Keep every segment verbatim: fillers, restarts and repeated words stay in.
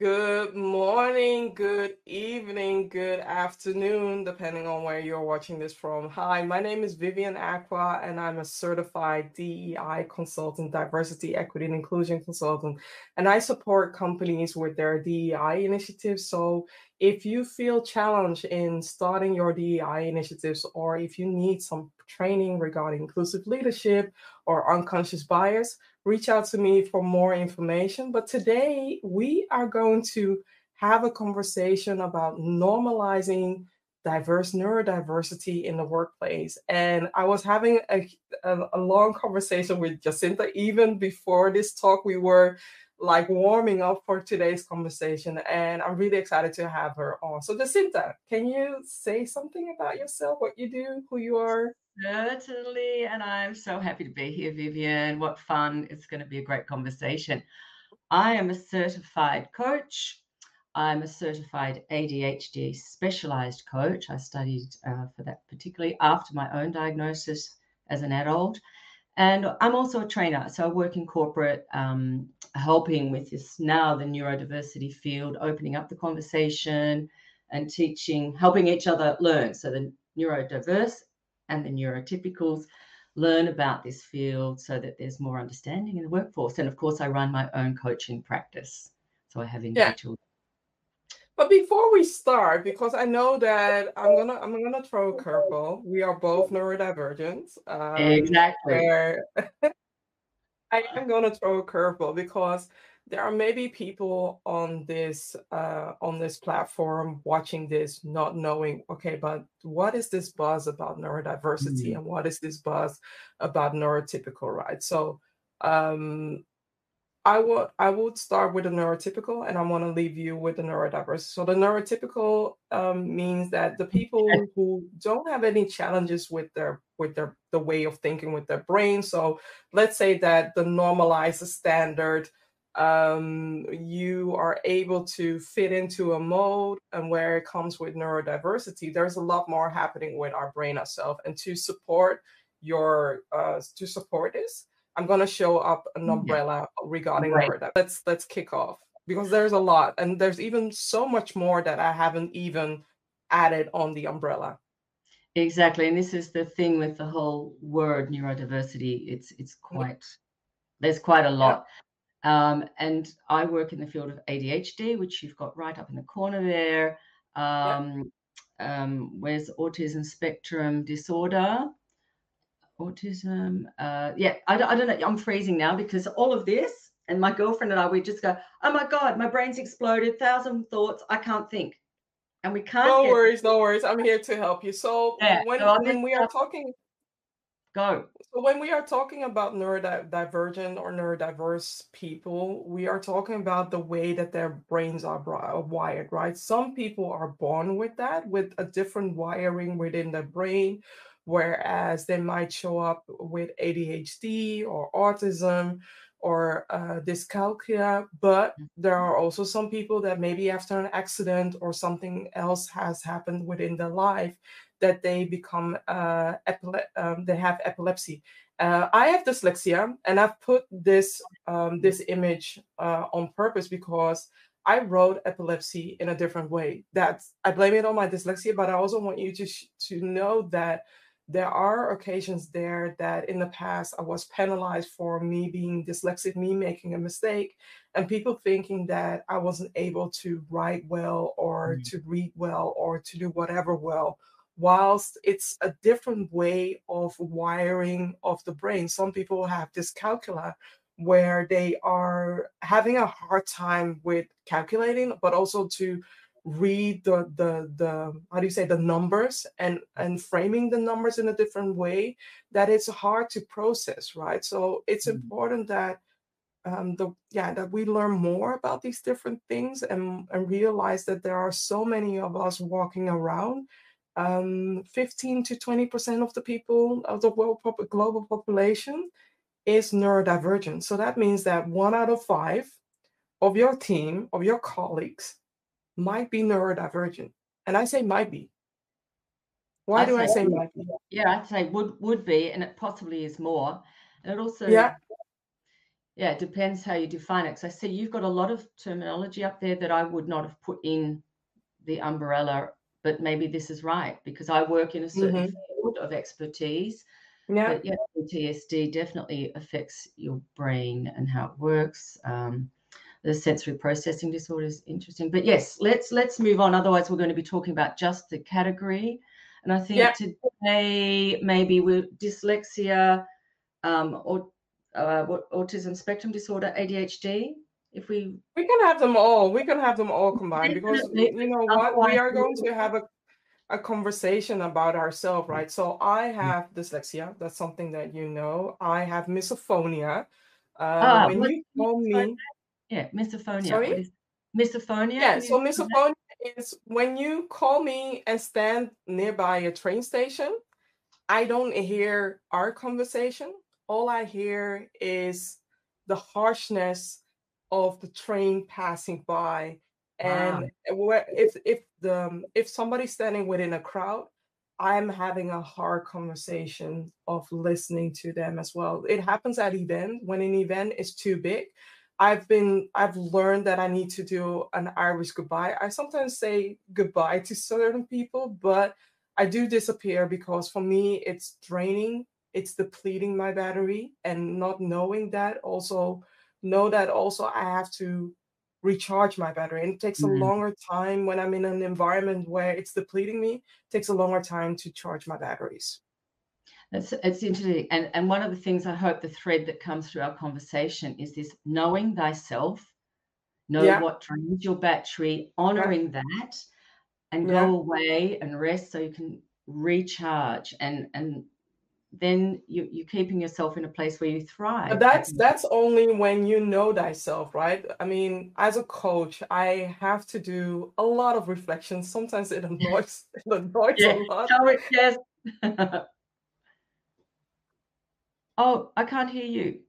Good morning, good evening, good afternoon, depending on where you're watching this from. Hi, my name is Vivian Aqua, and I'm a certified D E I consultant, diversity, equity, and inclusion consultant. And I support companies with their D E I initiatives. So if you feel challenged in starting your D E I initiatives, or if you need some training regarding inclusive leadership or unconscious bias, reach out to me for more information. But today we are going to have a conversation about normalizing diverse neurodiversity in the workplace. And I was having a, a, a long conversation with Jacinta. Even before this talk, we were like warming up for today's conversation. And I'm really excited to have her on. So, Jacinta, can you say something about yourself, what you do, who you are? Certainly, and I'm so happy to be here, Vivian. What fun. It's going to be a great conversation. I am a certified coach. I'm a certified A D H D specialized coach. I studied uh, for that particularly after my own diagnosis as an adult. And I'm also a trainer. So I work in corporate, um, helping with this now, the neurodiversity field, opening up the conversation and teaching, helping each other learn. So the neurodiverse and the neurotypicals learn about this field so that there's more understanding in the workforce. And of course, I run my own coaching practice. So I have Yeah. individual. But before we start, because I know that I'm gonna I'm gonna throw a curveball. We are both neurodivergent. Um, Exactly. where I am gonna throw a curveball because there are maybe people on this uh on this platform watching this not knowing, okay, but what is this buzz about neurodiversity Mm. and what is this buzz about neurotypical, right? So um I would I would start with the neurotypical, and I want to leave you with the neurodiverse. So the neurotypical um, means that the people who don't have any challenges with their with their the way of thinking with their brain. So let's say that the normalized standard, um, you are able to fit into a mode, and where it comes with neurodiversity, there's a lot more happening with our brain ourselves, and to support your uh, to support this. I'm gonna show up an Yeah, umbrella regarding great. neurodiversity. Let's let's kick off because there's a lot, and there's even so much more that I haven't even added on the umbrella. Exactly. And this is the thing with the whole word neurodiversity. It's it's quite there's quite a Yeah, lot. Um, and I work in the field of A D H D, which you've got right up in the corner there. yeah. Um, um, where's autism spectrum disorder? Autism. Uh, yeah, I, don't- I don't know. I'm freezing now because all of this, and my girlfriend and I, we just go, oh my God, my brain's exploded, thousand thoughts, I can't think. And we can't No get, worries, no worries. I'm here to help you. So yeah. So when I'm just, when we are talking go. So when we are talking about neurodivergent or neurodiverse people, we are talking about the way that their brains are bri- wired, right? Some people are born with that, with a different wiring within their brain, whereas they might show up with A D H D or autism or uh, dyscalculia. But there are also some people that maybe after an accident or something else has happened within their life that they become uh, epile- um, they have epilepsy. Uh, I have dyslexia, and I've put this um, this image uh, on purpose because I wrote epilepsy in a different way. That's I blame it on my dyslexia, but I also want you to sh- to know that there are occasions there that in the past I was penalized for me being dyslexic, me making a mistake, and people thinking that I wasn't able to write well or Mm. to read well or to do whatever well, whilst it's a different way of wiring of the brain. Some people have dyscalculia where they are having a hard time with calculating, but also to read the the the how do you say the numbers and and framing the numbers in a different way that it's hard to process, right? So it's Mm. important that um the yeah that we learn more about these different things and and realize that there are so many of us walking around. Um, fifteen to twenty percent of the people of the world pop- global population is neurodivergent. So that means that one out of five of your team, of your colleagues, might be neurodivergent. And I say might be. Why I'd do I say, say might be? yeah, I'd say would would be, and it possibly is more. And it also Yeah, Yeah, it depends how you define it. 'Cause I see you've got a lot of terminology up there that I would not have put in the umbrella, but maybe this is right because I work in a certain Mhm. field of expertise. Yeah. But yeah, P T S D definitely affects your brain and how it works. Um, the sensory processing disorder is interesting. But yes, let's let's move on. Otherwise, we're going to be talking about just the category. And I Yeah. think today maybe we're dyslexia, um, or uh, what autism spectrum disorder, A D H D. If we We can have them all. We can have them all combined because definitely, you know what? We otherwise, are going to have a, a conversation about ourselves, right? So I have dyslexia. That's something that you know. I have misophonia. Uh, ah, when what, you call me, yeah, misophonia. What sorry? is misophonia? Yeah, Can you so explain that? misophonia is when you call me and stand nearby a train station, I don't hear our conversation. All I hear is the harshness of the train passing by. Wow. And where if if the if somebody's standing within a crowd, I'm having a hard conversation of listening to them as well. It happens at event when an event is too big. I've been I've learned that I need to do an Irish goodbye. I sometimes say goodbye to certain people, but I do disappear because for me it's draining, it's depleting my battery, and not knowing that also know that also I have to recharge my battery. And it takes a Mm. longer time when I'm in an environment where it's depleting me, it takes a longer time to charge my batteries. It's it's interesting, and and one of the things I hope the thread that comes through our conversation is this knowing thyself, know Yeah, what drains your battery, yeah, honoring that, and yeah. go away and rest so you can recharge, and and then you you're keeping yourself in a place where you But thrive at that's the that's only when you know thyself, right? I mean, as a coach, I have to do a lot of reflection. Sometimes it annoys it annoys a yeah, lot. tell it, yes. Oh, I can't hear you.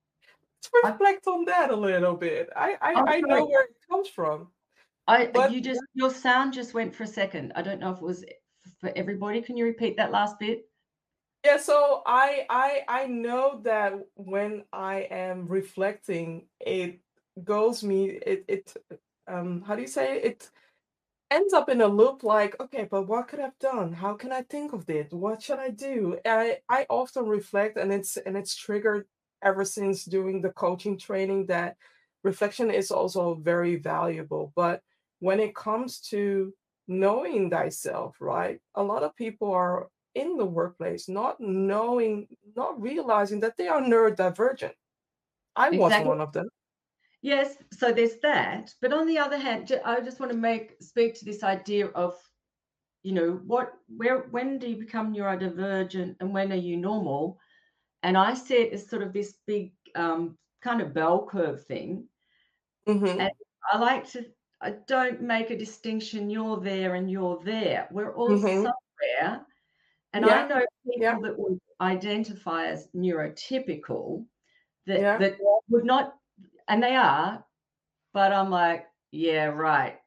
Let's I reflect on that a little bit. I I oh, I know sorry. where it comes from, I but you just your sound just went for a second. I don't know if it was for everybody. Can you repeat that last bit? yeah, so I I I know that when I am reflecting, it goes me it it um how do you say it? It ends up in a loop like, okay, but what could I've done? How can I think of this? What should I do? I I often reflect and it's and it's triggered ever since doing the coaching training that reflection is also very valuable. But when it comes to knowing thyself, right? A lot of people are in the workplace not knowing, not realizing that they are neurodivergent. I was Exactly. one of them. Yes, so there's that. But on the other hand, ju- I just want to make speak to this idea of, you know, what where when do you become neurodivergent and when are you normal? And I see it as sort of this big um, kind of bell curve thing. Hmm. And I like to I don't make a distinction, you're there and you're there. We're all Hmm. somewhere. And I Yeah. know Yeah. people that would identify as neurotypical that Yeah. that would not, and they are, but I'm like, yeah, right.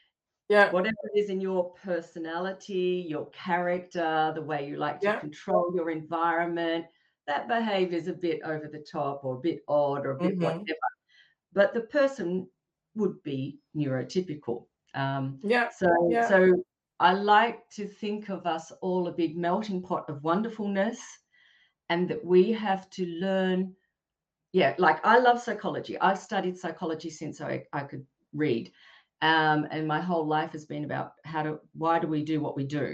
Yeah. Whatever it is in your personality, your character, the way you like to Yeah. control your environment, that behavior is a bit over the top or a bit odd or a bit Hmm. whatever. But the person would be neurotypical. Um, Yeah. so, Yeah. so I like to think of us all a big melting pot of wonderfulness, and that we have to learn. Yeah, like I love psychology. I've studied psychology since I, I could read. Um, and my whole life has been about how to why do we do what we do.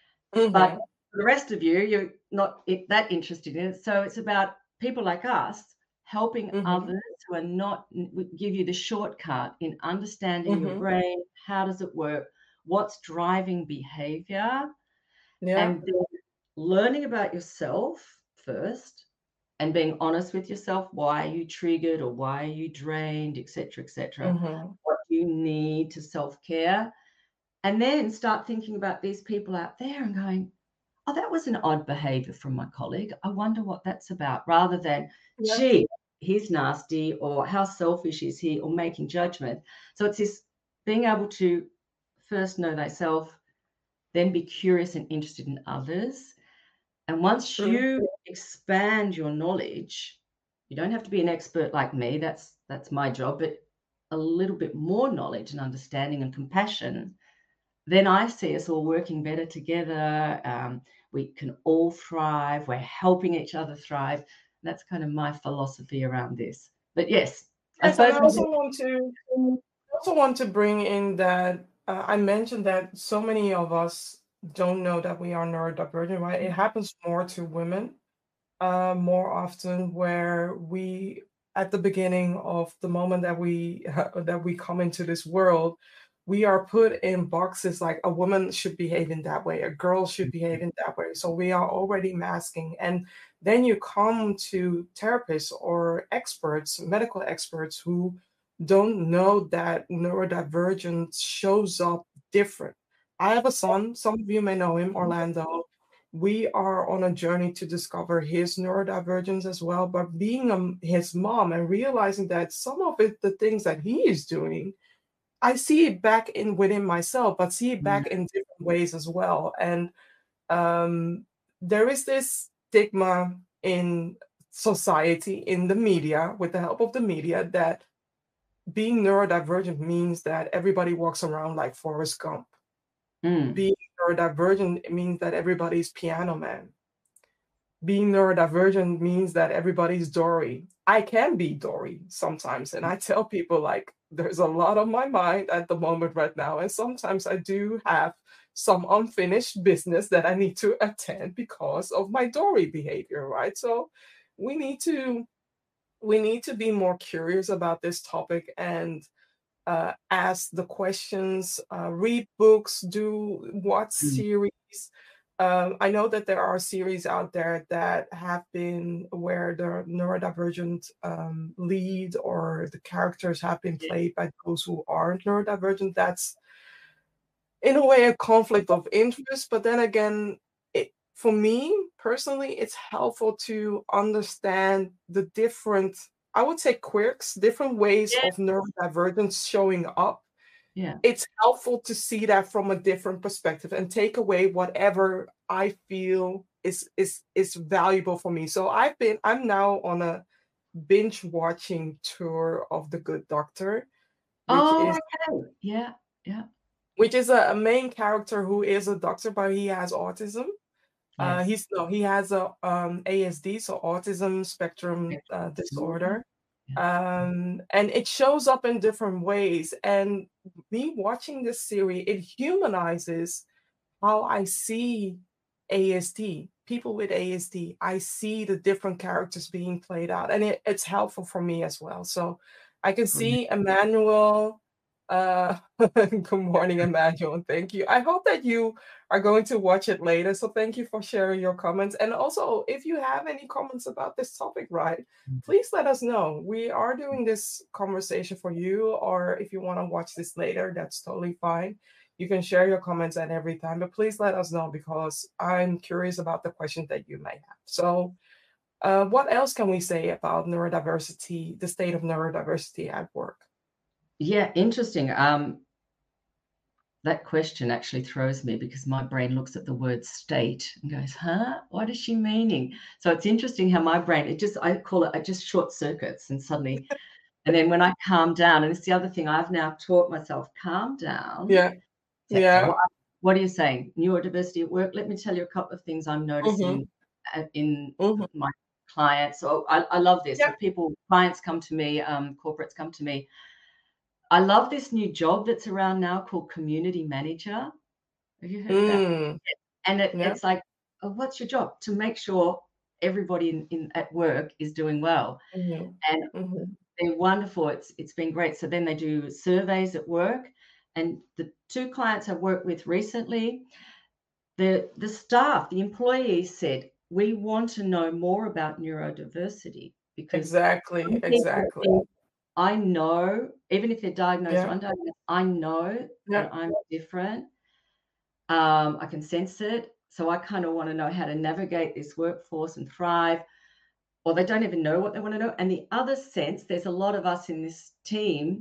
But Mhm, for the rest of you, you're not i- that interested in it. So it's about people like us helping mhm, others who are not n- w- give you the shortcut in understanding your mhm. brain, how does it work, what's driving behavior, Yeah, and then learning about yourself first and being honest with yourself. Why are you triggered or why are you drained, et cetera, et cetera? mhm, What do you need to self-care? And then start thinking about these people out there and going, oh, that was an odd behavior from my colleague. I wonder what that's about, rather than, yeah, gee, he's nasty, or how selfish is he, or making judgment. So it's this being able to first know thyself, then be curious and interested in others. And once true. you expand your knowledge, You don't have to be an expert like me. That's that's my job, but a little bit more knowledge and understanding and compassion, then I see us all working better together. Um, we can all thrive. We're helping each other thrive. That's kind of my philosophy around this. But yes, I Yes, and suppose I we also want to also want to bring in that uh, I mentioned that so many of us don't know that we are neurodivergent, right? It happens more to women, uh, more often, where we at the beginning of the moment that we that we come into this world, we are put in boxes like a woman should behave in that way, a girl should behave in that way. So we are already masking, and then you come to therapists or experts, medical experts, who don't know that neurodivergence shows up different. I have a son, some of you may know him, Orlando. We are on a journey to discover his neurodivergence as well. But being um, his mom and realizing that some of it, the things that he is doing, I see it back in within myself, but see it Mm, back in different ways as well. And um, there is this stigma in society, in the media, with the help of the media, that being neurodivergent means that everybody walks around like Forrest Gump. mm, Being neurodivergent means that everybody's Piano Man. Being neurodivergent means that everybody's Dory. I can be Dory sometimes, and I tell people like there's a lot on my mind at the moment right now, and sometimes I do have some unfinished business that I need to attend because of my Dory behavior, right? So we need to we need to be more curious about this topic and uh, ask the questions, uh, read books, do watch mm. series. Um, I know that there are series out there that have been where the neurodivergent um, lead or the characters have been Yeah. played by those who aren't neurodivergent. That's in a way a conflict of interest, but then again, it, for me personally, it's helpful to understand the different, I would say, quirks, different ways Yeah. of neurodivergence showing up. Yeah. It's helpful to see that from a different perspective and take away whatever I feel is is is valuable for me. So I've been I'm now on a binge watching tour of The Good Doctor, which Oh, is okay. Yeah. Yeah. which is a, a main character who is a doctor, but he has autism. Uh, Yes. he's no, he has a um, A S D, so autism spectrum Spectrum uh, disorder. disorder, Yeah. um, and it shows up in different ways. And me watching this series, it humanizes how I see A S D. People with A S D, I see the different characters being played out, and it, it's helpful for me as well. So I can Great. see Emmanuel. Uh, good morning, Emmanuel, and thank you. I hope that you are going to watch it later. So thank you for sharing your comments. And also, if you have any comments about this topic, right, please let us know. We are doing this conversation for you, or if you want to watch this later, that's totally fine. You can share your comments at every time, but please let us know because I'm curious about the questions that you may have. So, uh, what else can we say about neurodiversity, the state of neurodiversity at work? Yeah, interesting. Um, that question actually throws me because my brain looks at the word state and goes, huh? What is she meaning? So it's interesting how my brain, it just, I call it, it just short circuits and suddenly, and then when I calm down, and it's the other thing I've now taught myself, calm down. Yeah, Say, okay, yeah, what, what are you saying? Neurodiversity at work. Let me tell you a couple of things I'm mm-hmm, noticing uh, in mm-hmm. my clients. So I, I love this. Yeah, When people, clients come to me, um, corporates come to me, I love this new job that's around now called community manager. Have you heard of that? mm, And it, yeah, it's like, oh, what's your job? To make sure everybody in, in at work is doing well. mm-hmm, And mm-hmm. they're wonderful. It's it's been great. So then they do surveys at work. And the two clients I've worked with recently, the the staff, the employees said, we want to know more about neurodiversity because Exactly, some people exactly. think I know, even if they're diagnosed or Yeah, undiagnosed, I know yeah, that I'm different. Um, I can sense it. So I kind of want to know how to navigate this workforce and thrive. Or they don't even know what they want to know. And the other sense, there's a lot of us in this team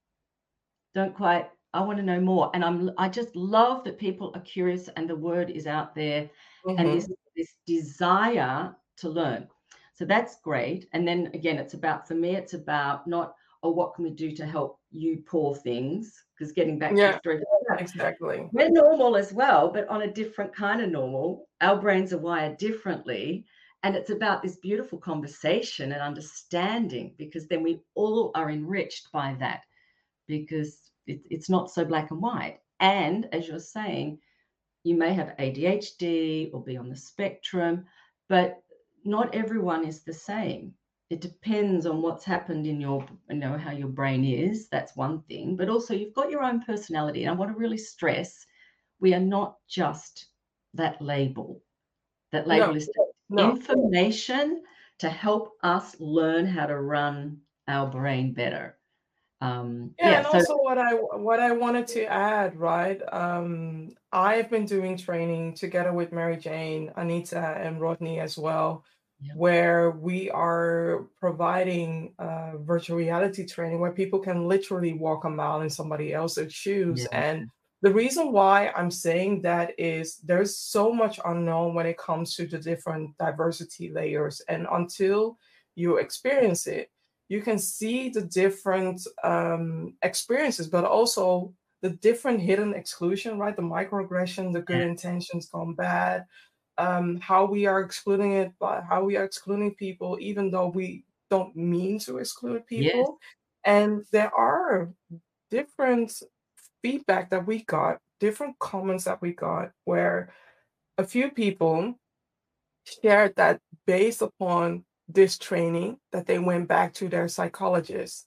don't quite, I want to know more. And I'm I just love that people are curious and the word is out there and this mm-hmm, this desire to learn. So that's great. And then again, it's about, for me, it's about not, oh, what can we do to help you poor things? Because getting back to the Yeah, story, exactly. we're normal as well, but on a different kind of normal. Our brains are wired differently. And it's about this beautiful conversation and understanding, because then we all are enriched by that, because it, it's not so black and white. And as you're saying, you may have A D H D or be on the spectrum, but not everyone is the same. It depends on what's happened in your, you know, how your brain is. That's one thing. But also, you've got your own personality. And I want to really stress, we are not just that label. That label No, is no. information to help us learn how to run our brain better. Um, Yeah, yeah. and So also what I what I wanted to add, right? Um, I've been doing training together with Mary Jane, Anita, and Rodney as well, yeah, where we are providing uh, virtual reality training where people can literally walk a mile in somebody else's shoes. yeah, And the reason why I'm saying that is there's so much unknown when it comes to the different diversity layers, and until you experience it you can see the different um, experiences, but also the different hidden exclusion, right? The microaggression, the good yeah. intentions gone bad, um, how we are excluding it, but how we are excluding people, even though we don't mean to exclude Yes. people. And there are different feedback that we got, different comments that we got, where a few people shared that based upon this training that they went back to their psychologist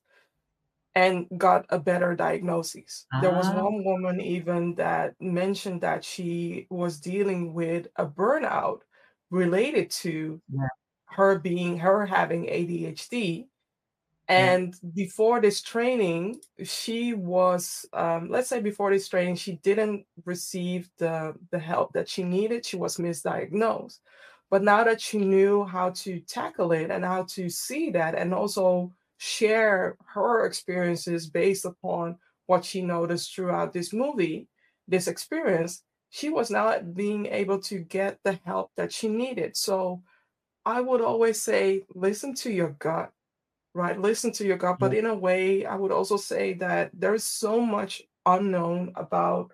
and got a better diagnosis. There was Ah, one woman even that mentioned that she was dealing with a burnout related to yeah, her being her having A D H D. yeah. And before this training, she was, um, let's say before this training, she didn't receive the, the help that she needed. She was misdiagnosed. But now that she knew how to tackle it and how to see that, and also share her experiences based upon what she noticed throughout this movie, this experience, she was now being able to get the help that she needed. So I would always say, listen to your gut. Right, listen to your gut, but Yeah, in a way, I would also say that there's so much unknown about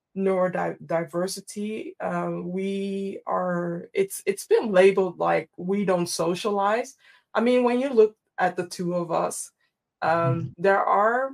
neurodiversity. Um, we are it's it's been labeled like we don't socialize. I mean, when you look at the two of us, um, mhm. there are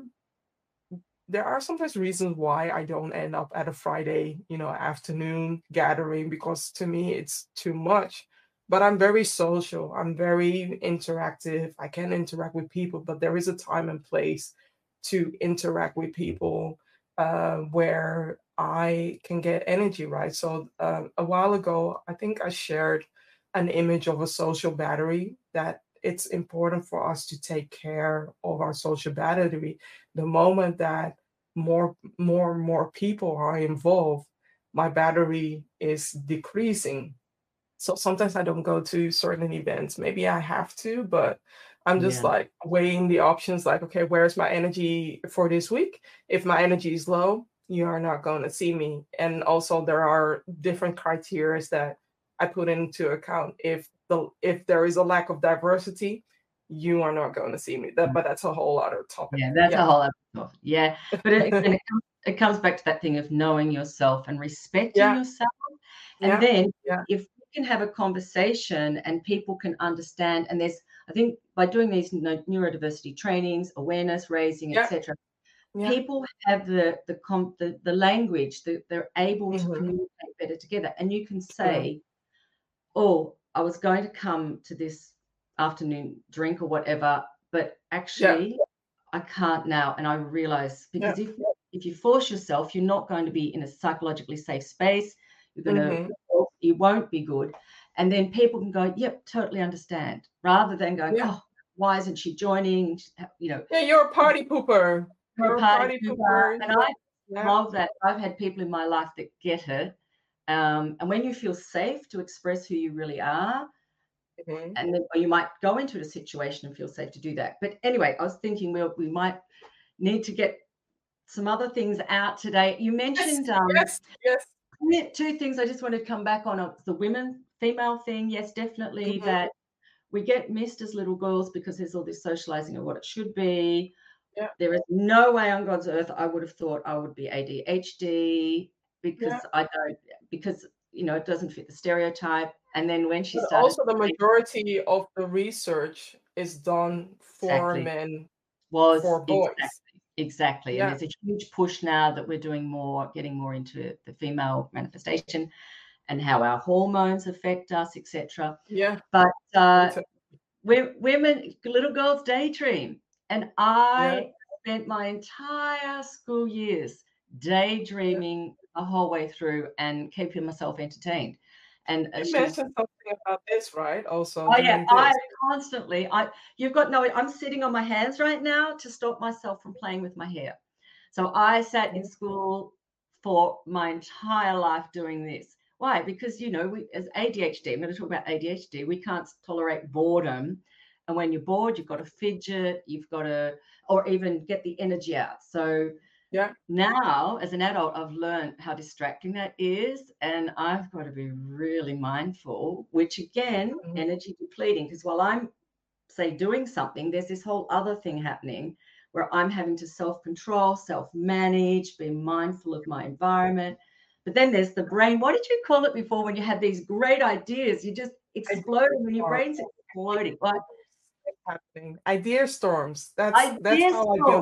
there are sometimes reasons why I don't end up at a Friday, you know, afternoon gathering because to me it's too much. But I'm very social. I'm very interactive. I can interact with people, but there is a time and place to interact with people uh, where I can get energy, right? So uh, a while ago, I think I shared an image of a social battery that it's important for us to take care of our social battery. The moment that more more and more people are involved, my battery is decreasing. So sometimes I don't go to certain events. Maybe I have to, but I'm just Yeah, like weighing the options like, okay, where's my energy for this week? If my energy is low, you are not going to see me. And also there are different criteria that I put into account. If the if there is a lack of diversity, you are not going to see me. That but that's a whole other topic. yeah, that's a Yeah. whole other stuff. Yeah, but it, again, it comes it comes back to that thing of knowing yourself and respecting Yeah. yourself, and Yeah. then Yeah. if we can have a conversation and people can understand, and there's, I think by doing these neu neurodiversity trainings, awareness raising, Yeah. etcetera, Yeah. people have the the com the the language that they're able to Mhm. communicate better together, and you can True. say, "Oh, I was going to come to this afternoon drink or whatever, but Yeah. actually I can't now." And I realize, Yeah. because if if you force yourself, you're not going to be in a psychologically safe space. You're gonna, Mhm. it won't be good. And then people can go, "Yep, totally understand," rather than going, Yeah. "Oh, why isn't she joining?" You know, Yeah, you're a party pooper. you're a You're a party party pooper, pooper. and Yeah. I Yeah. love that. I've had people in my life that get it. Um, and when you feel safe to express who you really are, Mhm. and then or you might go into a situation and feel safe to do that. But anyway, I was thinking we we might need to get some other things out today. You Yes. mentioned um, Yes. Yes. yeah, two things I just wanted to come back on. Uh, the women, female thing. Yes, definitely Mhm. that we get missed as little girls because there's all this socializing of what it should be. Yeah. There is no way on God's earth I would have thought I would be A D H D Yeah. because I don't, because, you know, it doesn't fit the stereotype. And then when she But started also the majority of the research is done for exactly, men, was for boys. exactly, exactly. And Yeah. there's a huge push now that we're doing more, getting more into the female manifestation and how our hormones affect us, et cetera. Yeah. But uh, Retail. we women, little girls daydream. And Yeah. I spent my entire school years Yeah. daydreaming the whole way through and keeping myself entertained. And uh, You she was, mentioned something about this, right? Also oh yeah, doing I this. constantly, I, you've got no, I'm sitting on my hands right now to stop myself from playing with my hair. So I sat in Yeah. school for my entire life doing this. Why? Because, you know, we, as A D H D, I'm going to talk about A D H D, we can't tolerate boredom. And when you're bored, you've got to fidget, you've got to, or even get the energy out. So Yeah. now, as an adult, I've learned how distracting that is. And I've got to be really mindful, which again, Mhm. energy depleting. Because while I'm, say, doing something, there's this whole other thing happening where I'm having to self-control, self-manage, be mindful of my environment. But then there's the brain. What did you call it before when you had these great ideas? You just Idea exploding when your storms. brain's exploding. Like It's happening. Idea storms. That's that's ideas how I storm. build.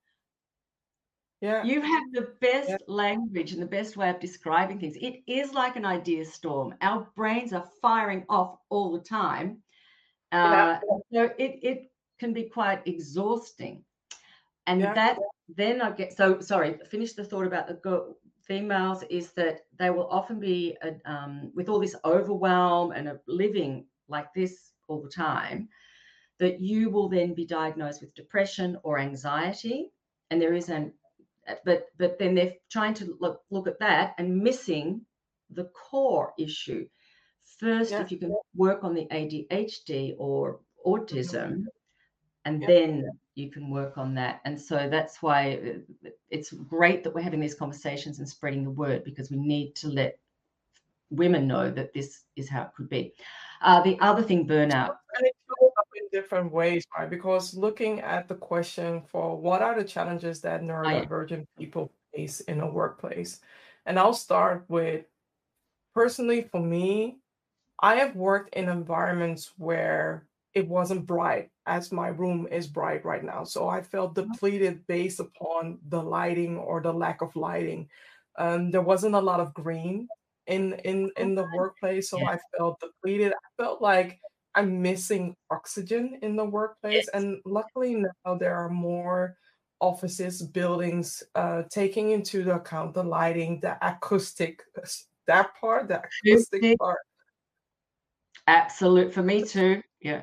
Yeah. You have the Yeah. best language and the best way of describing things. It is like an idea storm. Our brains are firing off all the time. Yeah. Uh, so it, it can be quite exhausting. And Yeah. that then I get so sorry, finish the thought about the go, females is that they will often be uh, um, with all this overwhelm and a living like this all the time, that you will then be diagnosed with depression or anxiety. And there is an but but then they're trying to look look at that and missing the core issue. First, Yeah. if you can work on the A D H D or Mhm. autism, and Yeah. then you can work on that. And so that's why it's great that we're having these conversations and spreading the word, because we need to let women know that this is how it could be. Uh, the other thing, burnout. And it shows up in different ways, right? Because looking at the question for what are the challenges that I, neurodivergent people face in a workplace? And I'll start with personally for me, I have worked in environments where it wasn't bright as my room is bright right now. So I felt depleted based upon the lighting or the lack of lighting. Um, there wasn't a lot of green in in in the workplace, so yeah, I felt depleted. I felt like I'm missing oxygen in the workplace. yes, And luckily now there are more offices, buildings, uh, taking into the account the lighting, the acoustic, that part, the acoustic part. absolute for me too. Yeah,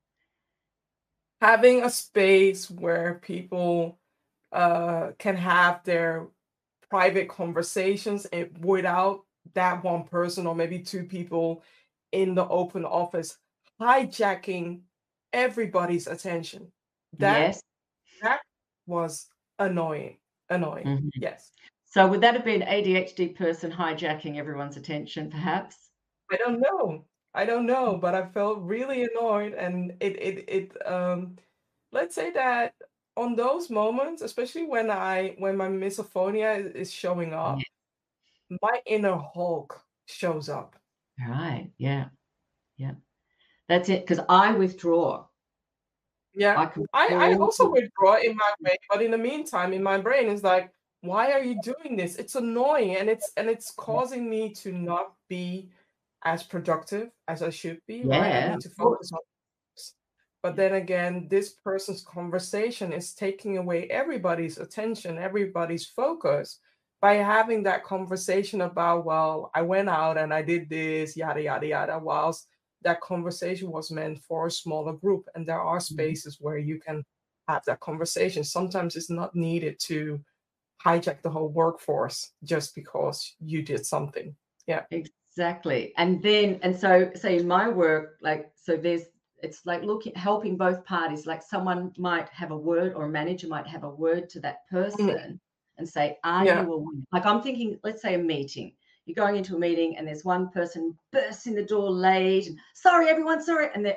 Having a space where people uh, can have their private conversations and without that one person or maybe two people in the open office hijacking everybody's attention. That yes. that was annoying. Annoying. Mhm. Yes. So would that have been A D H D person hijacking everyone's attention, perhaps? I don't know. I don't know, but I felt really annoyed and it it it um let's say that on those moments, especially when I when my misophonia is, is showing Yeah. up, my inner Hulk shows up. Right. Yeah. Yeah. That's it. Because I withdraw. Yeah. I I I also completely. withdraw in my way, but in the meantime, in my brain is like, why are you doing this? It's annoying and it's and it's causing me to not be as productive as I should be, right? I Yeah. need Of to focus course. on this. But Yeah. then again, this person's conversation is taking away everybody's attention, everybody's focus by having that conversation about, well, I went out and I did this, yada, yada, yada, whilst that conversation was meant for a smaller group. And there are Mhm. spaces where you can have that conversation. Sometimes it's not needed to hijack the whole workforce just because you did something. Yeah. Exactly. And then, and so, say in my work, like, so there's, it's like looking, helping both parties. Like someone might have a word, or a manager might have a word to that Mhm. person and say, are Yeah. you aware? Like I'm thinking, let's say a meeting. You're going into a meeting and there's one person bursts in the door late and sorry, everyone, sorry. And then it's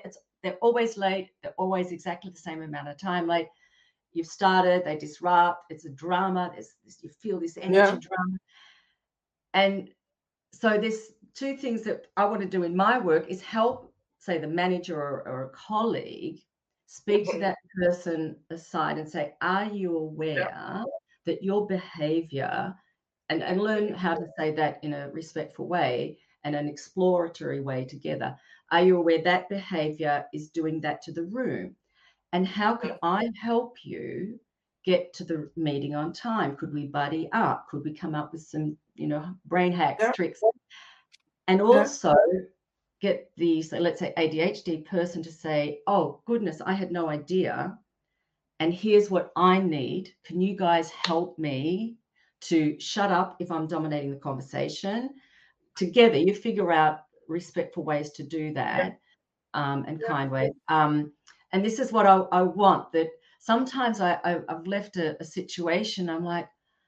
they're always late. They're always exactly the same amount of time late. You've started, they disrupt. It's a drama. There's, you feel this energy Yeah. drama. And so there's two things that I want to do in my work is help, say, the manager or, or a colleague speak to Mhm. that person aside and say, are you Yeah. aware that your behavior, and, and learn how to say that in a respectful way and an exploratory way together. Are you aware that behavior is doing that to the room? And how could Mhm. I help you get to the meeting on time? Could we buddy up? Could we come up with some, you know, brain hacks, Yeah. tricks? And Yeah. also get the, so let's say A D H D person to say, oh, goodness, I had no idea. And here's what I need. Can you guys help me to shut up if I'm dominating the conversation? Together, you figure out respectful ways to do Yeah. that, um, and Yeah. kind ways. Um, and this is what I, I want, that sometimes I, I, I've left a, a situation, I'm like,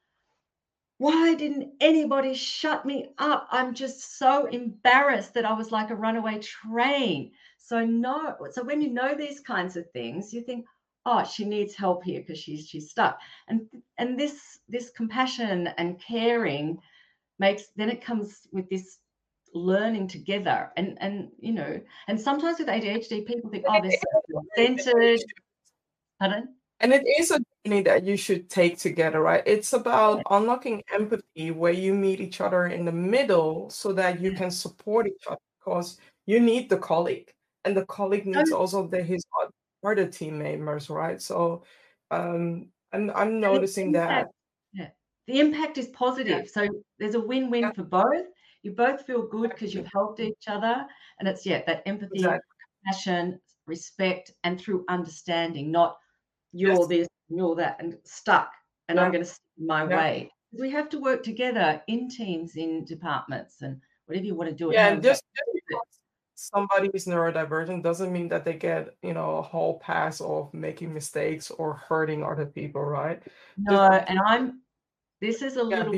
why didn't anybody shut me up? I'm just so embarrassed that I was like a runaway train. So no, so when you know these kinds of things, you think, oh, she needs help here because she's she's stuck. And and this this compassion and caring makes, then it comes with this learning together. And and you know, and sometimes with A D H D, people think, And oh, it they're is so a journey that you self-centered. should Pardon? and it is a journey that you should take together, right? It's about unlocking empathy where you meet each other in the middle so that you Yeah. can support each other because you need the colleague and the colleague needs And also the his o- other team members, right? So um I'm I'm the noticing impact that Yeah. The impact is yeah, positive. So there's a win-win yeah, for both. You both feel good because exactly, you've helped each other. And it's, yeah, that empathy, exactly. compassion, respect, and through understanding, not you're Yes, this, you're that, and stuck, and I'm yeah, going to stick in my yeah. way. We have to work together in teams, in departments, and whatever you want to do it, Yeah, and however that just just it. because somebody is neurodivergent doesn't mean that they get, you know, a whole pass of making mistakes or hurting other people, right? No, Just and I'm, this is a yeah, be little,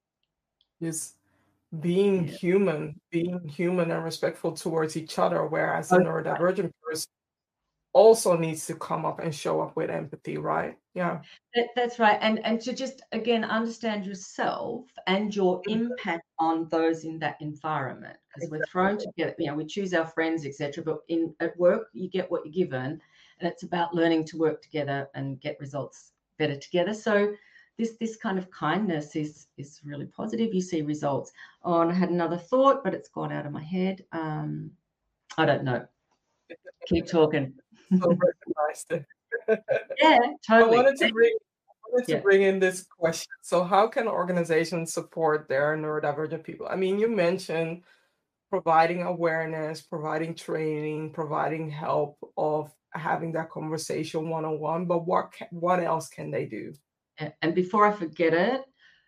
just being yeah. human, being human and respectful towards each other, whereas the Oh, neurodivergent person also needs to come up and show up with empathy, right? Yeah. That, that's right. And and to just again understand yourself and your Mhm. impact on those in that environment. Because we're thrown Exactly. together, you know, we choose our friends, et cetera. But in at work, you get what you're given. And it's about learning to work together and get results better together. So this this kind of kindness is is really positive. You see results. Oh, and I had another thought, but it's gone out of my head. Um, I don't know. Keep talking. So recognized it. Yeah, I totally. wanted to bring I wanted to Yeah. bring in this question. So how can organizations support their neurodivergent people? I mean, you mentioned providing awareness, providing training, providing help of having that conversation one-on-one, but what ca what else can they do? Yeah. And before I forget it,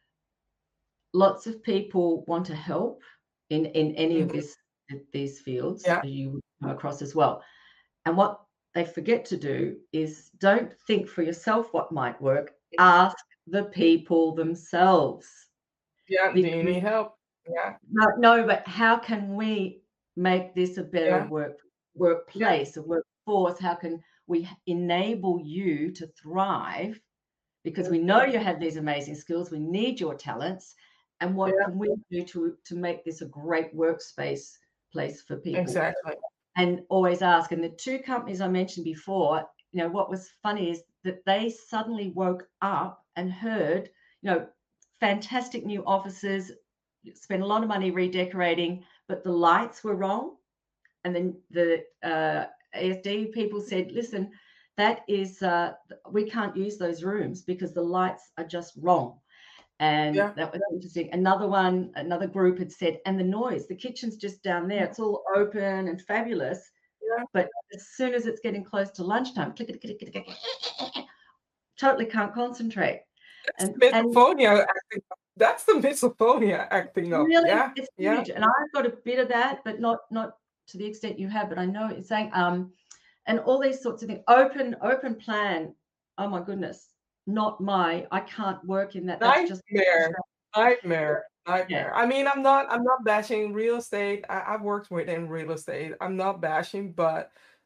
lots of people want to help in in any of Mhm. this these fields Yeah. you would come across as well. And what they forget to do is don't think for yourself what might work. Mhm. Ask the people themselves. Yeah, do you Because need help? Yeah, no, no, but how can we make this a better yeah, work yeah, workplace, a workforce? How can we enable you to thrive? Because we mhm, know you have these amazing skills. We need your talents. And what yeah, can we do to, to make this a great workspace place for people? exactly. And always ask. And the two companies I mentioned before, you know, what was funny is that they suddenly woke up and heard, you know, fantastic new offices, spent a lot of money redecorating, but the lights were wrong. And then the uh, A S D people said, listen, that is, uh, we can't use those rooms because the lights are just wrong. And Yeah, that was interesting. Another one, another group had said, and the noise, the kitchen's just down there. It's all open and fabulous. yeah. But as soon as it's getting close to lunchtime, click, click, click, click, click, click, totally can't concentrate. That's And and misophonia acting up. That's the misophonia acting up. really, Yeah, it's yeah, huge. And I've got a bit of that, but not not to the extent you have. But I know it's saying, um, and all these sorts of things. Open, open plan. Oh my goodness, not my. I can't work in that. That's just nightmare, nightmare, yeah. nightmare. I mean, I'm not I'm not bashing real estate. I, I've worked within real estate. I'm not bashing, but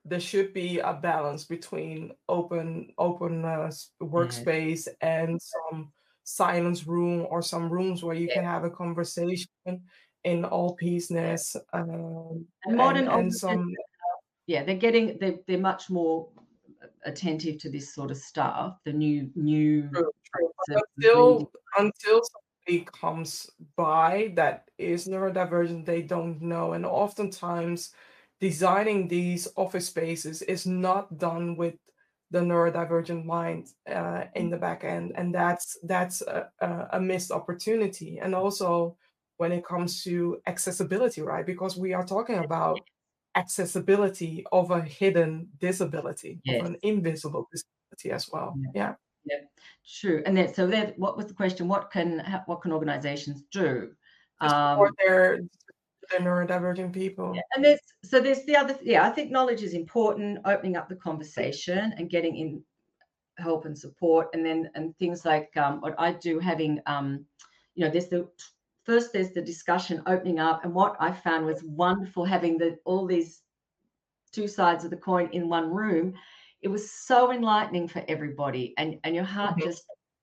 there should be a balance between open open uh, s- Yeah. workspace and some silence room or some rooms where you Yeah. can have a conversation in all Yeah. peaceness, um, And and modern and organizations, some yeah, they're getting they're they're much more attentive to this sort of stuff, the new new true, true. ways But of reading. until until somebody comes by that is neurodivergent, they don't know. And oftentimes, designing these office spaces is not done with the neurodivergent mind uh, in the back end, and that's that's a, a, a missed opportunity. And also, when it comes to accessibility, right? Because we are talking about accessibility of a hidden disability, of Yes. an invisible disability as well. Yeah. Yeah. Yeah. True. And then so that what was the question? What can ha what can organizations do? To support Um, their their neurodivergent yeah, people. and there's so there's the other yeah, I think knowledge is important, opening up the conversation and getting in help and support, and then and things like um, what I do, having um, you know, there's the first there's the discussion opening up, and what I found was wonderful having the all these two sides of the coin in one room. It was so enlightening for everybody, and and your heart Mhm. just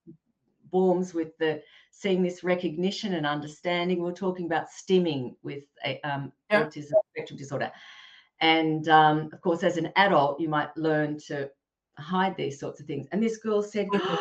warms with the seeing this recognition and understanding. We are talking about stimming with a, um, Yeah. autism spectrum disorder, and um, of course, as an adult, you might learn to hide these sorts of things. And this girl said, Mhm.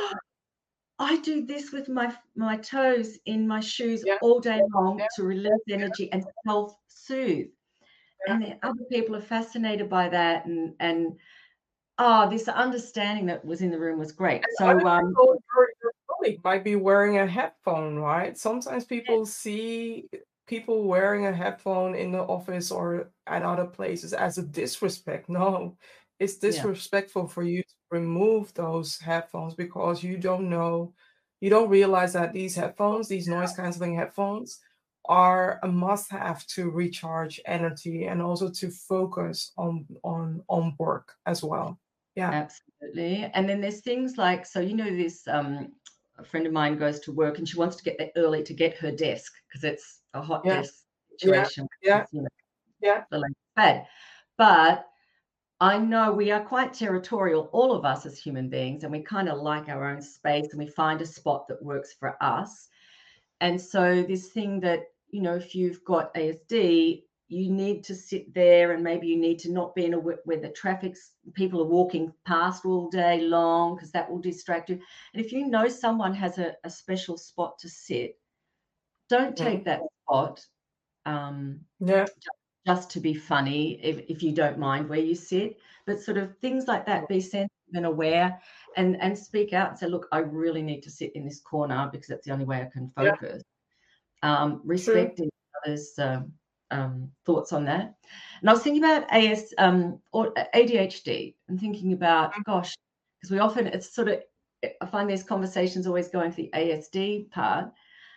I do this with my my toes in my shoes Yeah, all day long yeah, to release energy and self-soothe. yeah. And then other people are fascinated by that, and and oh, this understanding that was in the room was great. And other So um, people, your your colleague might be wearing a headphone, right? Sometimes yeah, people see people wearing a headphone in the office or at other places as a disrespect. No, it's yeah, disrespectful for you to remove those headphones because you don't know, you don't realize that these headphones, these noise canceling headphones, are a must-have to recharge energy and also to focus on on on work as well. Yeah. absolutely. And then there's things like, so you know, this um, a friend of mine goes to work and she wants to get there early to get her desk because it's a hot Yeah. desk Yeah. situation. Yeah. It's, you know, Yeah. the latest fad. But I know we are quite territorial, all of us as human beings, and we kind of like our own space and we find a spot that works for us. And so this thing that, you know, if you've got A S D, you need to sit there and maybe you need to not be in a wh- where the traffic's people are walking past all day long because that will distract you. And if you know someone has a, a special spot to sit, don't take Mhm. that spot. Um, Yeah. just to be funny, if, if you don't mind where you sit, but sort of things like that, be sensitive and aware, and and speak out and say, look, I really need to sit in this corner because that's the only way I can Yeah. focus. Um, True. respecting others' um, um, thoughts on that. And I was thinking about A S um, or A D H D and thinking about, Mhm. gosh, because we often, it's sort of, I find these conversations always going to the A S D part.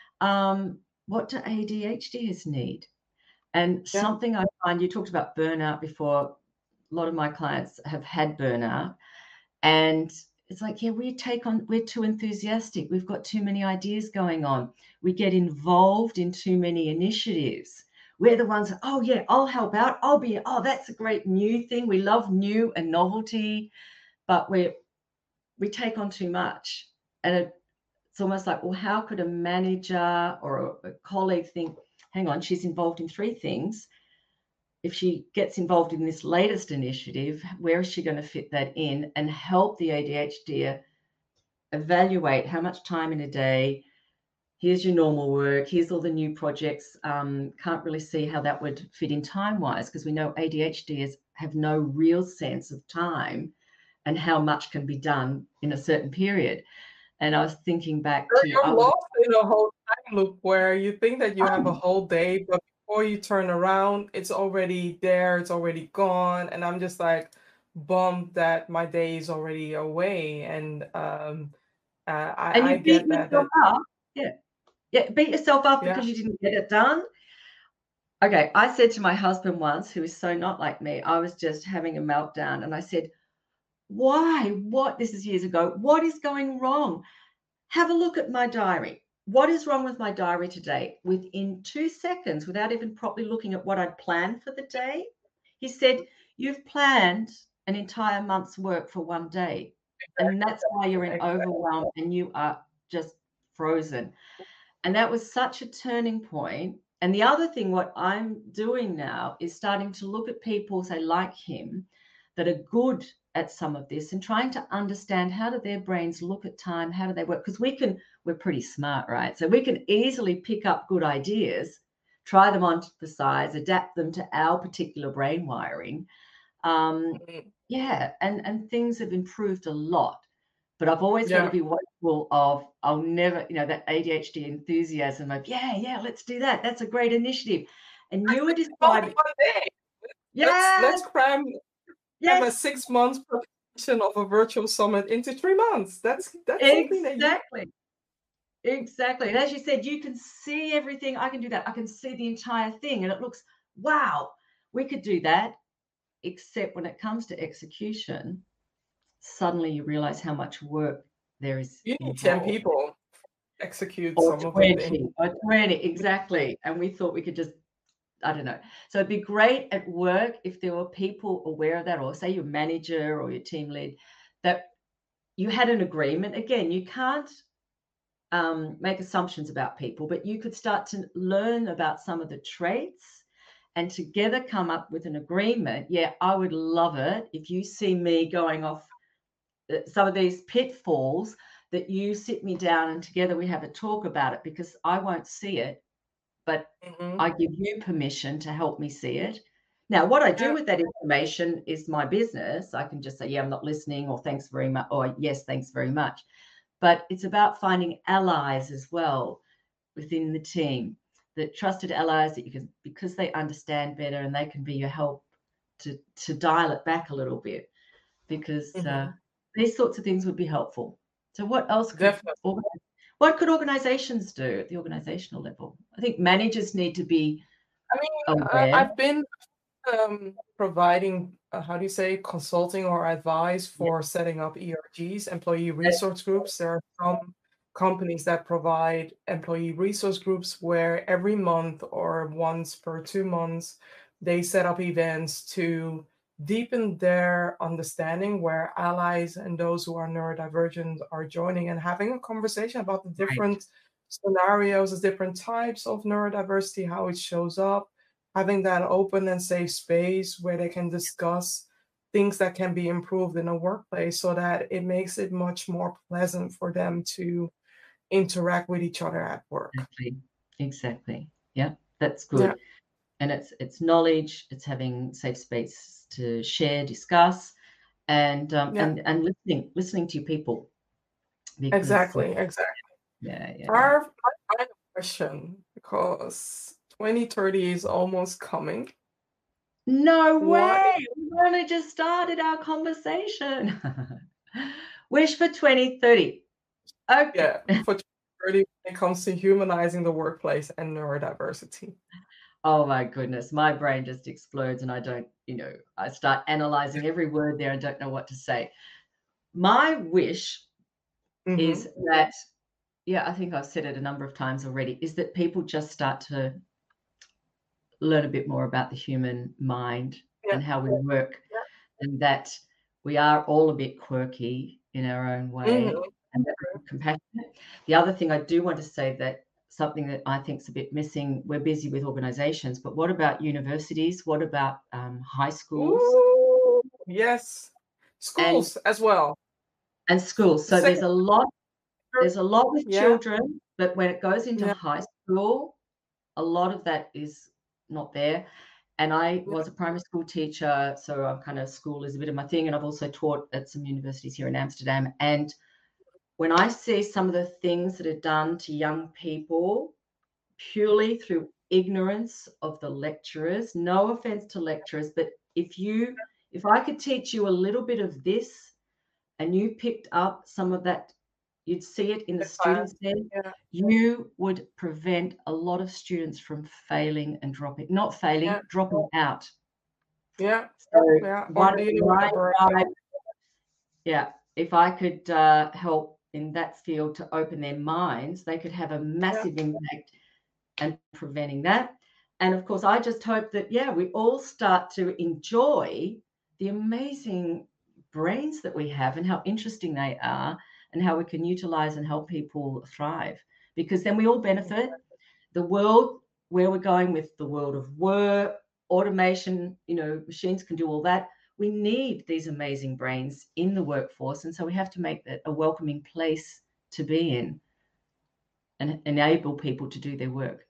Um, what do A D H Ds need? And Yeah. something I find, you talked about burnout before. A lot of my clients have had burnout, and it's like, yeah, we take on, we're too enthusiastic. We've got too many ideas going on. We get involved in too many initiatives. We're the ones, that, oh, yeah, I'll help out. I'll be, oh, that's a great new thing. We love new and novelty, but we we take on too much. And it, it's almost like, well, how could a manager or a, a colleague think, hang on, she's involved in three things. If she gets involved in this latest initiative, where is she going to fit that in and help the A D H D evaluate how much time in a day? Here's your normal work. Here's all the new projects. Um, can't really see how that would fit in time wise because we know A D H D is, have no real sense of time and how much can be done in a certain period. And I was thinking back You're to, I you're was, lost in a whole time loop where you think that you have a oh, whole day, but before you turn around, it's already there, it's already gone, and I'm just like bummed that my day is already away. And um, uh, and I I you beat get that yourself that up. Yeah. Yeah. Beat yourself up yeah. because you didn't get it done. Okay, I said to my husband once, who is so not like me, I was just having a meltdown, and I said, "Why? What?" This is years ago. What is going wrong? Have a look at my diary. What is wrong with my diary today? Within two seconds, without even properly looking at what I'd planned for the day, he said, You've planned an entire month's work for one day, and that's why you're in Exactly. overwhelm and you are just frozen. And that was such a turning point. And the other thing, what I'm doing now is starting to look at people, say, like him, that are good at some of this and trying to understand how do their brains look at time, how do they work? Because we can, we're pretty smart, right? So we can easily pick up good ideas, try them on the size, adapt them to our particular brain wiring. Um, Mhm. yeah, and and things have improved a lot. But I've always got to Yeah. be watchful of I'll never, you know, that A D H D enthusiasm of, yeah, yeah, let's do that. That's a great initiative. And you were Actually, twelve in describing, one day. Let's let's yes, cram cram a yes, six months preparation of a virtual summit into three months. That's that's something that you exactly, exactly. And as you said, you can see everything. I can do that. I can see the entire thing, and it looks, wow, we could do that. Except when it comes to execution, suddenly you realize how much work there is you need ten involved. people to execute Or some of it in. twenty, or twenty, exactly, and we thought we could just I don't know. So it'd be great at work if there were people aware of that, or say your manager or your team lead, that you had an agreement. Again, you can't um, make assumptions about people, but you could start to learn about some of the traits and together come up with an agreement. Yeah, I would love it if you see me going off uh, some of these pitfalls, that you sit me down and together we have a talk about it, because I won't see it, but Mhm. I give you permission to help me see it. Now, what I do Yeah, with that information is my business. I can just say, yeah, I'm not listening, or thanks very much, or yes, thanks very much. But it's about finding allies as well within the team, that trusted allies that you can, because they understand better and they can be your help to, to dial it back a little bit, because uh, mhm. these sorts of things would be helpful. So what else could Definitely. org- what could organizations do at the organizational level? I think managers need to be I mean, I aware. I've been, um, providing, uh, how do you say, consulting or advice Yeah, for setting up E R Gs, employee that's resource groups. There are some companies that provide employee resource groups where every month or once per two months, they set up events to deepen their understanding, where allies and those who are neurodivergent are joining and having a conversation about the great. different scenarios, the different types of neurodiversity, how it shows up, having that open and safe space where they can discuss things that can be improved in a workplace so that it makes it much more pleasant for them to interact with each other at work. Exactly. Exactly. Yeah, that's Yeah, good. And it's it's knowledge, it's having safe space to share, discuss, and um, yeah, and and listening, listening to your people, because uh, exactly, exactly. yeah, yeah, yeah. Our my final question, because twenty thirty is almost coming. No What way! We've only just started our conversation. Wish for twenty thirty. Okay. Yeah, for twenty thirty when it comes to humanizing the workplace and neurodiversity? Oh my goodness, my brain just explodes and I don't, you know, I start analyzing every word there and don't know what to say. My wish is Mhm. that, yeah, I think I've said it a number of times already, is that people just start to learn a bit more about the human mind Yeah, and how we work, yeah. and that we are all a bit quirky in our own Mhm. way, and that we're compassionate. The other thing I do want to say, that something that I think is a bit missing, we're busy with organizations, but what about universities? What about um, high schools Ooh, yes. and Schools as well. and schools? The So second there's a lot there's a lot with yeah, children, but when it goes into yeah, high school, a lot of that is not there. And I yeah, was a primary school teacher, so I'm kind of, school is a bit of my thing, and I've also taught at some universities here in Amsterdam. And when I see some of the things that are done to young people purely through ignorance of the lecturers, no offense to lecturers, but if you if I could teach you a little bit of this and you picked up some of that, you'd see it in the the class. students there, Yeah, you would prevent a lot of students from failing and dropping, not yeah, failing, dropping out. yeah, So yeah, or one of dealing with my the drive, burnout. yeah, if I could uh, help in that field to open their minds, they could have a Yeah, massive impact and preventing that. And of course, I just hope that, yeah, we all start to enjoy. the amazing brains that we have and how interesting they are and how we can utilize and help people thrive, because then we all benefit. The world where we're going with the world of work, automation, you know, machines can do all that. We need these amazing brains in the workforce. And so we have to make that a welcoming place to be in and enable people to do their work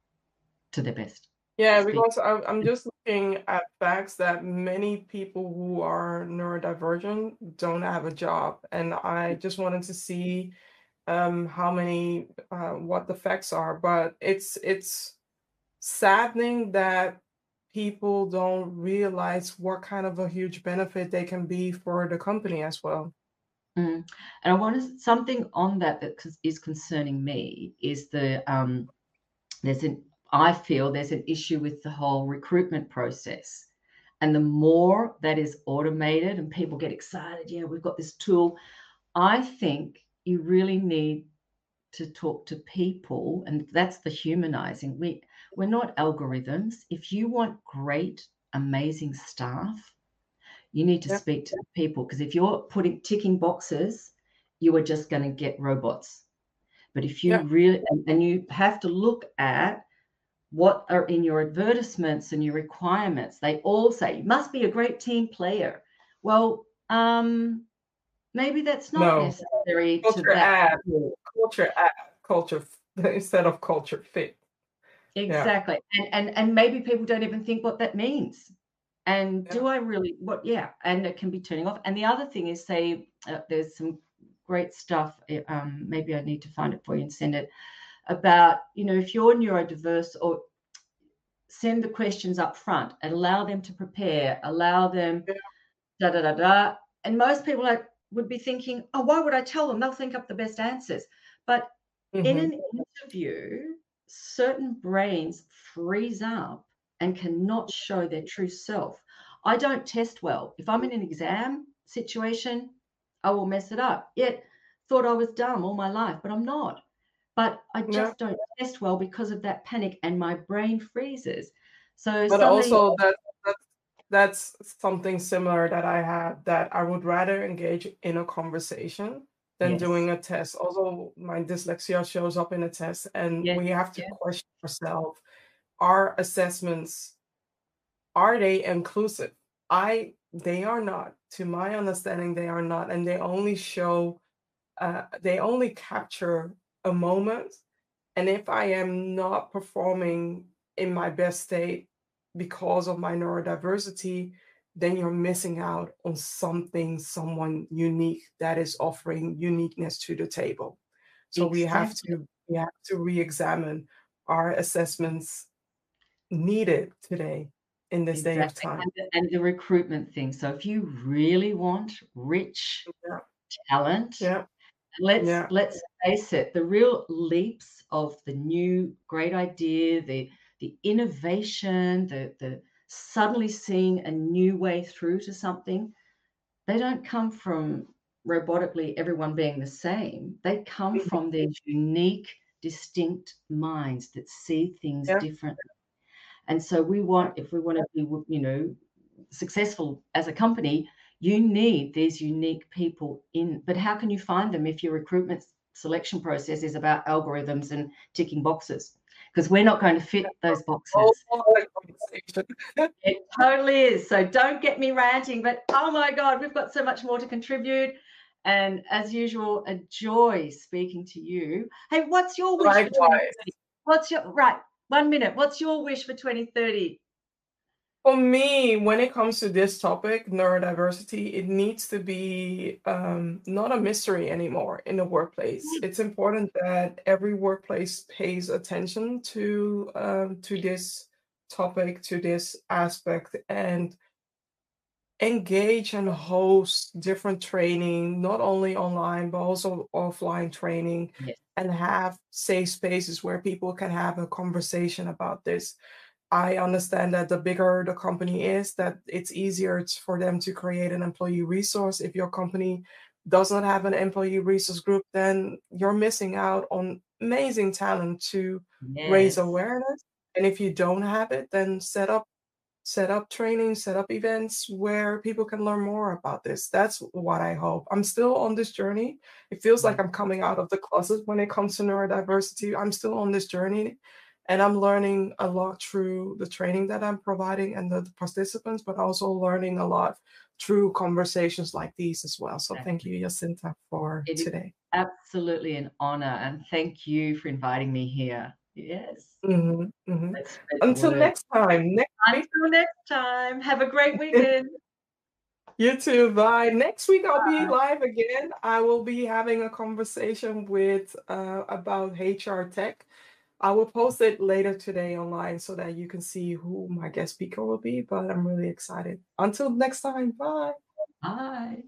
to their best. Yeah, Speak. because I'm I'm just looking at facts that many people who are neurodivergent don't have a job, and I just wanted to see um, how many uh, what the facts are. But it's it's saddening that people don't realize what kind of a huge benefit they can be for the company as well. Mm. And I wanted something on that that cons- is concerning me is the um, there's an I feel there's an issue with the whole recruitment process. And the more that is automated and people get excited, yeah, we've got this tool. I think you really need to talk to people, and that's the humanizing. We we're not algorithms. If you want great, amazing staff, you need to Yeah. speak to the people, because if you're putting ticking boxes, you are just going to get robots. But if you Yeah. really and, and you have to look at what are in your advertisements and your requirements. They all say you must be a great team player. Well, um, maybe that's not No. necessary to Culture that add, level. culture add, culture f- instead of culture fit. Yeah. Exactly. And and and maybe people don't even think what that means. And Yeah. do I really what yeah, and it can be turning off. And the other thing is, say uh, there's some great stuff. uh, Um, maybe I need to find it for you and send it about, you know, if you're neurodiverse, or send the questions up front and allow them to prepare, allow them Yeah. da da da da. And most people like would be thinking, oh, why would I tell them? They'll think up the best answers. But in Hmm. an interview, certain brains freeze up and cannot show their true self. I don't test well. If I'm in an exam situation, I will mess it up. Yet thought I was dumb all my life, but I'm not. But I Yeah. just don't test well because of that panic and my brain freezes. So But suddenly, also that that's that's something similar that I have, that I would rather engage in a conversation than yes, doing a test. Also, my dyslexia shows up in a test, and yes, we have to yes, question ourselves: Are assessments, are they inclusive? I They are not. To my understanding, they are not, and they only show uh, they only capture a moment. And if I am not performing in my best state because of my neurodiversity, then you're missing out on something, someone unique that is offering uniqueness to the table. So we have exactly. to we have to re-examine our assessments needed today in this day of Exactly, time. and the and the recruitment thing. So if you really want rich Yeah, talent, yeah, let's yeah, let's face it, the real leaps of the new great idea, the the innovation, the the suddenly seeing a new way through to something, they don't come from robotically everyone being the same. They come mhm, from these unique, distinct minds that see things yeah, differently. And so we yeah. want, if we want to be, you know, successful as a company, you need these unique people in. But how can you find them if your recruitment selection process is about algorithms and ticking boxes? Because we're not going to fit those Oh, boxes. what a conversation. It totally is. So don't get me ranting, but oh my God, we've got so much more to contribute. And as usual, a joy speaking to you. Hey, what's your wish for Likewise. twenty thirty? What's your, right, one minute. What's your wish for twenty thirty? For me, when it comes to this topic, neurodiversity, it needs to be um, not a mystery anymore in the workplace. It's important that every workplace pays attention to um, to this topic, to this aspect, and engage and host different training, not only online but also offline training, Yes, and have safe spaces where people can have a conversation about this. I understand that the bigger the company is, that it's easier t- for them to create an employee resource. If your company does not have an employee resource group, then you're missing out on amazing talent to raise yes, awareness. And if you don't have it, then set up set up training, set up events where people can learn more about this. That's what I hope. I'm still on this journey. It feels like Mm. I'm coming out of the closet when it comes to neurodiversity. I'm still on this journey and I'm learning a lot through the training that I'm providing and the, the participants, but also learning a lot through conversations like these as well. So thank Exactly. you, Jacinta, for It is today. absolutely an honor, and thank you for inviting me here. Yes, Mhm, mhm. let's spread the Until word. next time, next week. Until next time, have a great weekend. You too. Bye. Next week I'll be live again. I will be having a conversation with uh, about H R tech. I will post it later today online so that you can see who my guest speaker will be. But I'm really excited. Until next time. Bye. Bye.